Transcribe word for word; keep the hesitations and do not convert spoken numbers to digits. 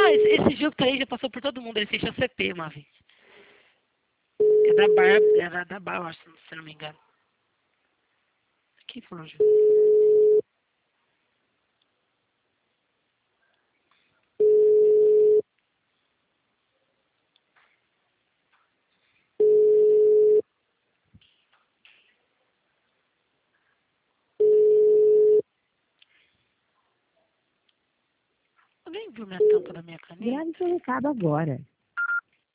Ah, esse, esse jogo tá aí, já passou por todo mundo. Ele fechou C P uma vez. É da Bar, era da Bar, eu acho, se não me engano. Quem foi o jogo? Alguém viu minha tampa da minha caneta? Grave seu recado agora.